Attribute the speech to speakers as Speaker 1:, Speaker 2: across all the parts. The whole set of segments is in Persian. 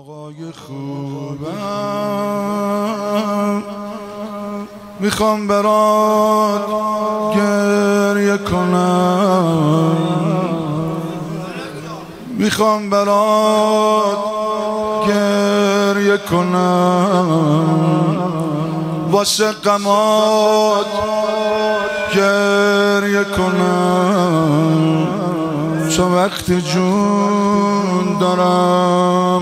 Speaker 1: آقای خوبم میخوام برات گریه کنم، میخوام برات گریه کنم، واسه غمات گریه کنم، چون وقتی جون دارم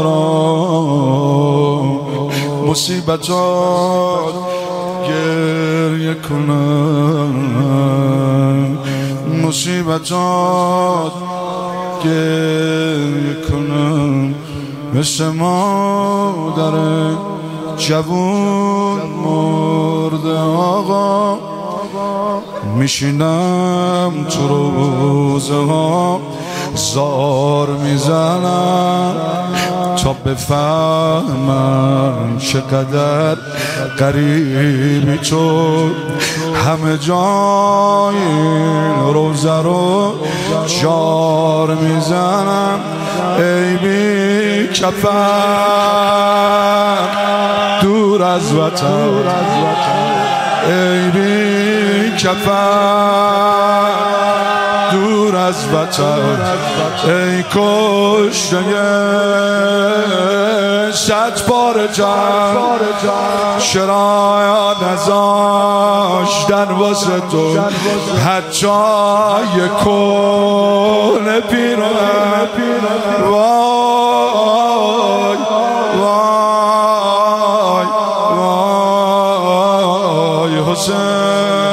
Speaker 1: برام مصیبتات گریه کنم، مصیبتات گریه کنم، مثل مادر جوون مرده آقا میشینم تو روزه ها زار میزنم تا بفهمم چقدر غریبی تو، همه جای روزه رو جار میزنم ای بی کفن دور از وطن، ای بی کفن دور از وطن، ای کشته صد بار جان چرا نذاشتن واسه تو حتی یه کل پیرم، وای وای وای حسین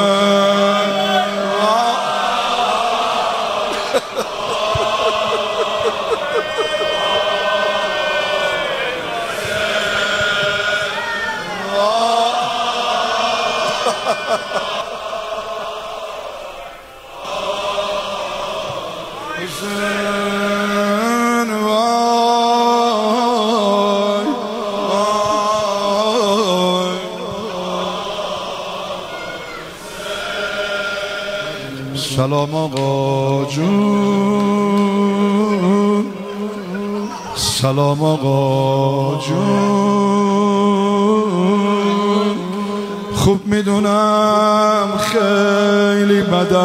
Speaker 1: سلام آقا جون، سلام آقا جون، خوب میدونم خیلی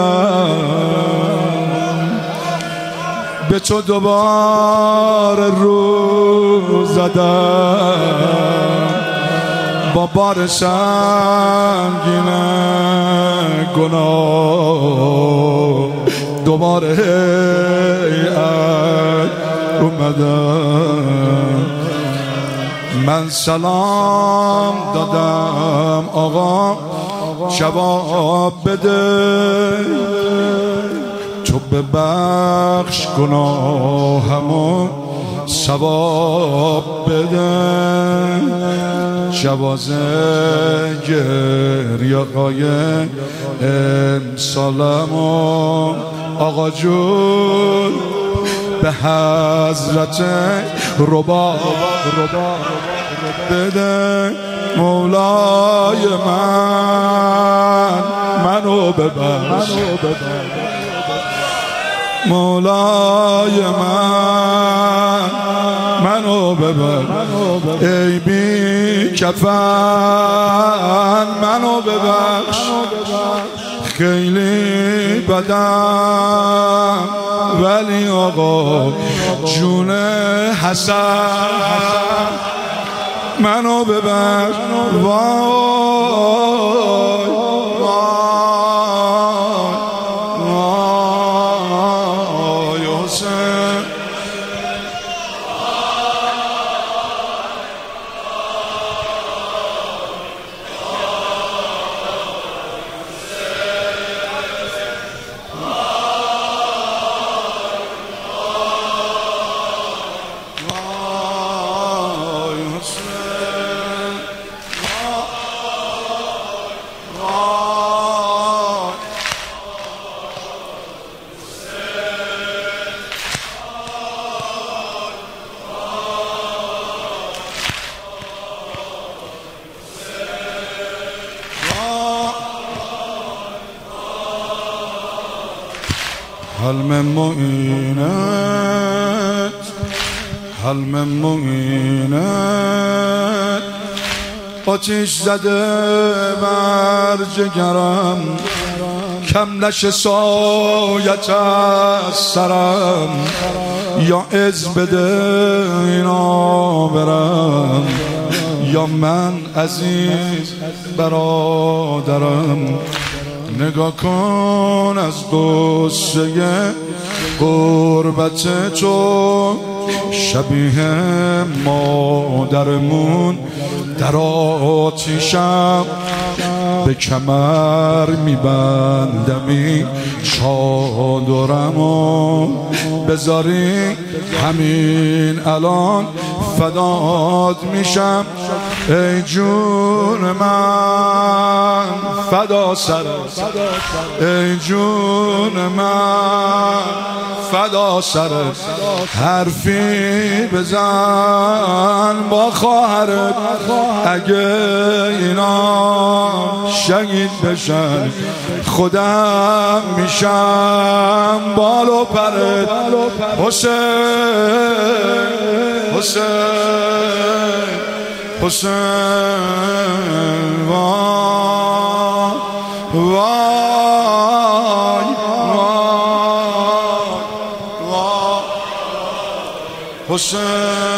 Speaker 1: بدم به تو دوباره رو زدم، با بار سنگین گناه دوباره هیئت اومدم، من سلام دادم آقا جواب بده، تو ببخش گناهمو ثواب بده، جوازه گریه‌های امسالمو آقا جون به حضرت رباب بده، مولای منو ببخش، مولای منو ببخش، ای بی کفن منو ببخش، خیلی بدم ولی آقا جون حسن منو ببخش، وای وای حسین هل من معینت هل من معینت آتیش زده بر جگرم کم نشه سایت از سرم یا از بده اینا برم یا من عزیز برادرم نگاه کن از قصه غربت تو شبیه مادرمون در آتیشم به کمر میبندمی چادرمو بذاری همین الان فدات میشم ای جون من فدا سرت ای جون من فدا سرت حرفی بزن با خواهرت اگه اینا شهید بشن خودم میشم بال و پرت حسین حسین حسین وای وای وای حسین